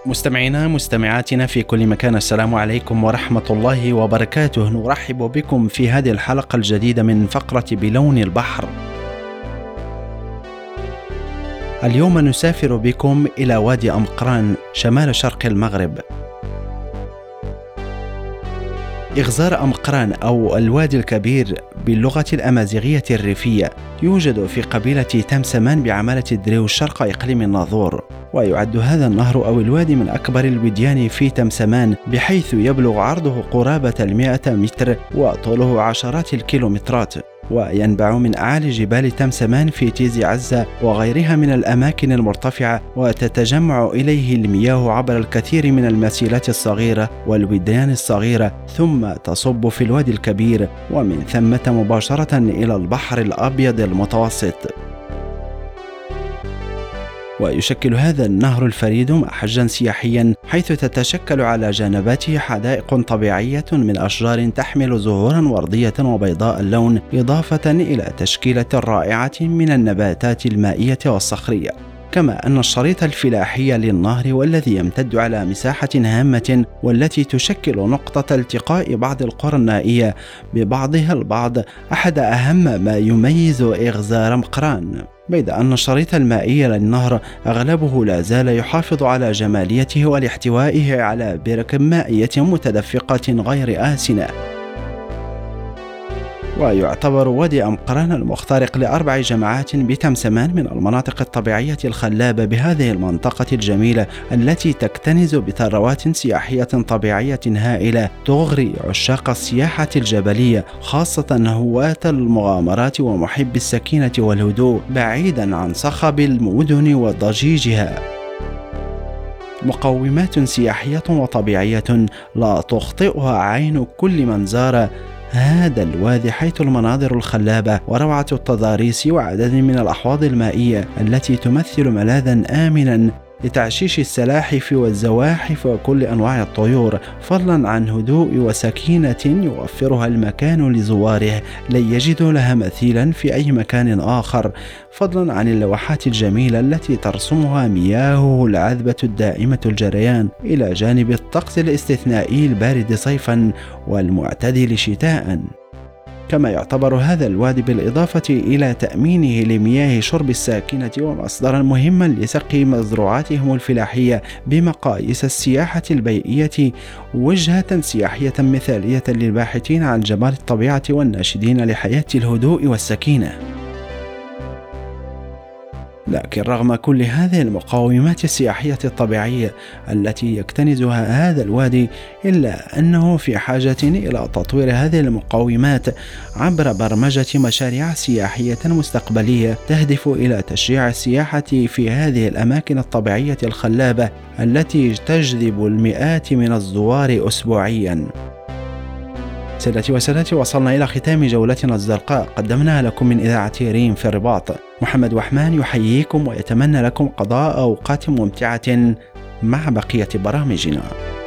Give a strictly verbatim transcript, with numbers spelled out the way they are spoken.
مستمعينا مستمعاتنا في كل مكان، السلام عليكم ورحمة الله وبركاته. نرحب بكم في هذه الحلقة الجديدة من فقرة بلون البحر. اليوم نسافر بكم إلى وادي أم قران شمال شرق المغرب. إغزار أم قران أو الوادي الكبير باللغة الأمازيغية الريفية يوجد في قبيلة تمسمان بعمالة دريو الشرق إقليم الناظور، ويعد هذا النهر أو الوادي من أكبر الوديان في تمسمان، بحيث يبلغ عرضه قرابة المئة متر وطوله عشرات الكيلومترات، وينبع من أعالي جبال تمسمان في تيز عزة وغيرها من الأماكن المرتفعة، وتتجمع إليه المياه عبر الكثير من المسيلات الصغيرة والوديان الصغيرة، ثم تصب في الوادي الكبير، ومن ثمة مباشرة إلى البحر الأبيض المتوسط. ويشكل هذا النهر الفريد محجا سياحيا، حيث تتشكل على جانباته حدائق طبيعية من أشجار تحمل زهورا وردية وبيضاء اللون، إضافة إلى تشكيلة رائعة من النباتات المائية والصخرية. كما أن الشريط الفلاحي للنهر والذي يمتد على مساحة هامة، والتي تشكل نقطة التقاء بعض القرى النائية ببعضها البعض، أحد أهم ما يميز إغزار أم قران، بيد أن الشريط المائي للنهر أغلبه لا زال يحافظ على جماليته ولاحتوائه على برك مائية متدفقة غير آسنة. ويعتبر وادي أم قران المخترق لأربع جماعات بتمسمان من المناطق الطبيعية الخلابة بهذه المنطقة الجميلة، التي تكتنز بثروات سياحية طبيعية هائلة تغري عشاق السياحة الجبلية، خاصة هواة المغامرات ومحب السكينة والهدوء، بعيدا عن صخب المدن وضجيجها. مقومات سياحية وطبيعية لا تخطئها عين كل من زار هذا الوادي، حيث المناظر الخلابة وروعة التضاريس وعدد من الأحواض المائية التي تمثل ملاذا آمنا لتعشيش السلاحف والزواحف وكل أنواع الطيور، فضلا عن هدوء وسكينة يوفرها المكان لزواره لن يجدوا لها مثيلا في أي مكان آخر، فضلا عن اللوحات الجميلة التي ترسمها مياهه العذبة الدائمة الجريان، إلى جانب الطقس الاستثنائي البارد صيفا والمعتدل شتاء. كما يعتبر هذا الوادي بالإضافة إلى تأمينه لمياه شرب الساكنة ومصدرا مهما لسقي مزروعاتهم الفلاحية بمقاييس السياحة البيئية، وجهة سياحية مثالية للباحثين عن جمال الطبيعة والناشدين لحياة الهدوء والسكينة. لكن رغم كل هذه المقومات السياحية الطبيعية التي يكتنزها هذا الوادي، إلا أنه في حاجة إلى تطوير هذه المقومات عبر برمجة مشاريع سياحية مستقبلية تهدف إلى تشجيع السياحة في هذه الأماكن الطبيعية الخلابة التي تجذب المئات من الزوار أسبوعيا. سادتي وسادتي، وصلنا إلى ختام جولتنا الزرقاء قدمناها لكم من إذاعة ريم في الرباط. محمد وحمان يحييكم ويتمنى لكم قضاء أوقات ممتعة مع بقية برامجنا.